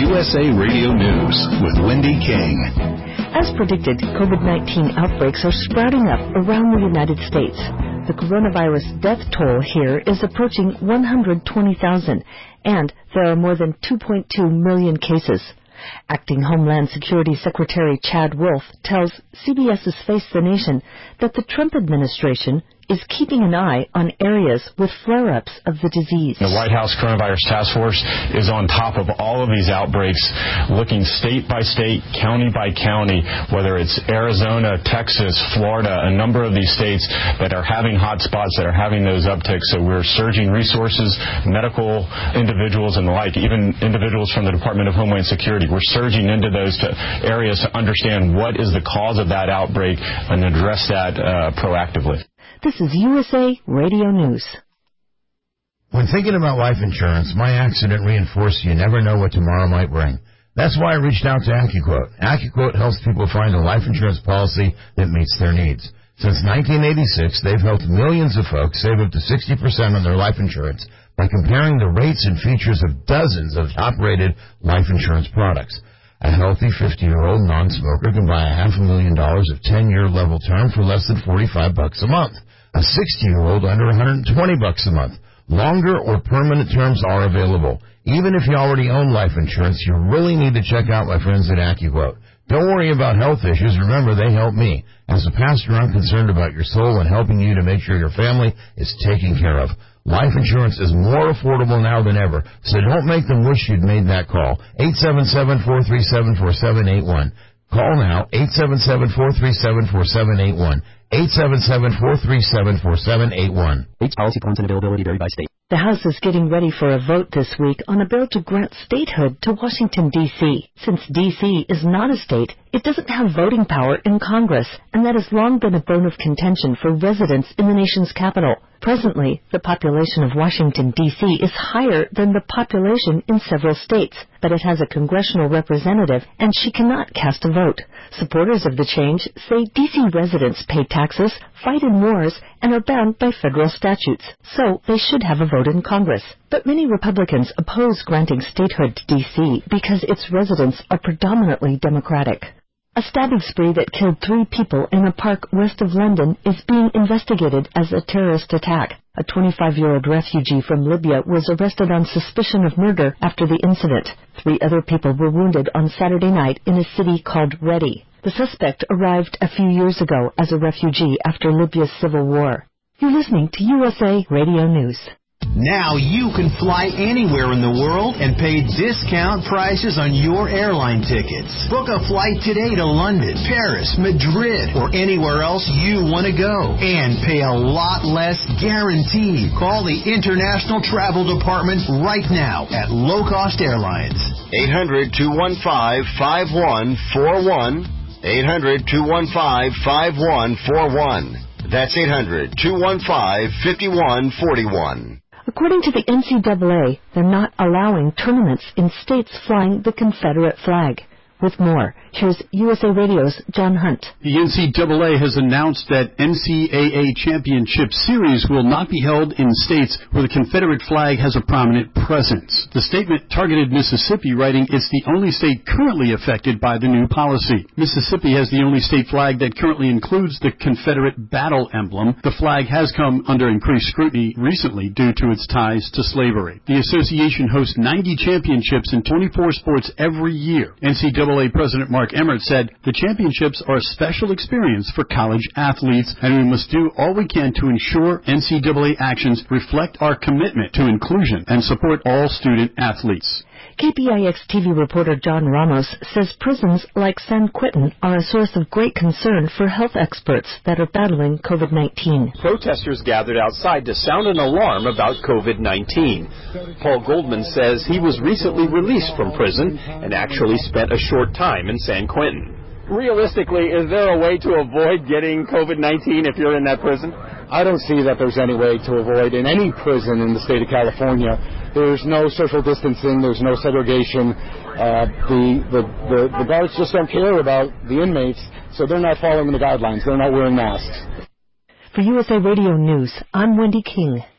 USA Radio News with Wendy King. As predicted, COVID-19 outbreaks are sprouting up around the United States. The coronavirus death toll here is approaching 120,000, and there are more than 2.2 million cases. Acting Homeland Security Secretary Chad Wolf tells CBS's Face the Nation that the Trump administration is keeping an eye on areas with flare-ups of the disease. The White House Coronavirus Task Force is on top of all of these outbreaks, looking state by state, county by county, whether it's Arizona, Texas, Florida, a number of these states that are having hot spots, that are having those upticks. So we're surging resources, medical individuals and the like, even individuals from the Department of Homeland Security. We're surging into those areas to understand what is the cause of that outbreak and address that proactively. This is USA Radio News. When thinking about life insurance, my accident reinforced you never know what tomorrow might bring. That's why I reached out to AccuQuote. AccuQuote helps people find a life insurance policy that meets their needs. Since 1986, they've helped millions of folks save up to 60% on their life insurance by comparing the rates and features of dozens of top-rated life insurance products. A healthy 50-year-old non-smoker can buy $500,000 of 10-year level term for less than $45 a month. A 60-year-old under $120 a month. Longer or permanent terms are available. Even if you already own life insurance, you really need to check out my friends at AccuQuote. Don't worry about health issues. Remember, they help me. As a pastor, I'm concerned about your soul and helping you to make sure your family is taken care of. Life insurance is more affordable now than ever, so don't make them wish you'd made that call. 877-437-4781. Call now, 877-437-4781. 877-437-4781. Each policy points and availability vary by state. The House is getting ready for a vote this week on a bill to grant statehood to Washington, D.C. Since D.C. is not a state, it doesn't have voting power in Congress, and that has long been a bone of contention for residents in the nation's capital. Presently, the population of Washington, D.C. is higher than the population in several states, but it has a congressional representative, and she cannot cast a vote. Supporters of the change say D.C. residents pay taxes, fight in wars, and are bound by federal statutes, so they should have a vote in Congress. But many Republicans oppose granting statehood to D.C. because its residents are predominantly Democratic. A stabbing spree that killed 3 people in a park west of London is being investigated as a terrorist attack. A 25-year-old refugee from Libya was arrested on suspicion of murder after the incident. 3 other people were wounded on Saturday night in a city called Ready. The suspect arrived a few years ago as a refugee after Libya's civil war. You're listening to USA Radio News. Now you can fly anywhere in the world and pay discount prices on your airline tickets. Book a flight today to London, Paris, Madrid, or anywhere else you want to go. And pay a lot less guaranteed. Call the International Travel Department right now at Low Cost Airlines. 800-215-5141. 800-215-5141. That's 800-215-5141. According to the NCAA, they're not allowing tournaments in states flying the Confederate flag. With more, here's USA Radio's John Hunt. The NCAA has announced that NCAA Championship Series will not be held in states where the Confederate flag has a prominent presence. The statement targeted Mississippi, writing it's the only state currently affected by the new policy. Mississippi has the only state flag that currently includes the Confederate battle emblem. The flag has come under increased scrutiny recently due to its ties to slavery. The association hosts 90 championships in 24 sports every year. NCAA President Mark Emmert said, the championships are a special experience for college athletes, and we must do all we can to ensure NCAA actions reflect our commitment to inclusion and support all student athletes. KPIX TV reporter John Ramos says prisons like San Quentin are a source of great concern for health experts that are battling COVID-19. Protesters gathered outside to sound an alarm about COVID-19. Paul Goldman says he was recently released from prison and actually spent a short time in San Quentin. Realistically, is there a way to avoid getting COVID-19 if you're in that prison? I don't see that there's any way to avoid in any prison in the state of California. There's no social distancing. There's no segregation. The guards just don't care about the inmates, so they're not following the guidelines. They're not wearing masks. For USA Radio News, I'm Wendy King.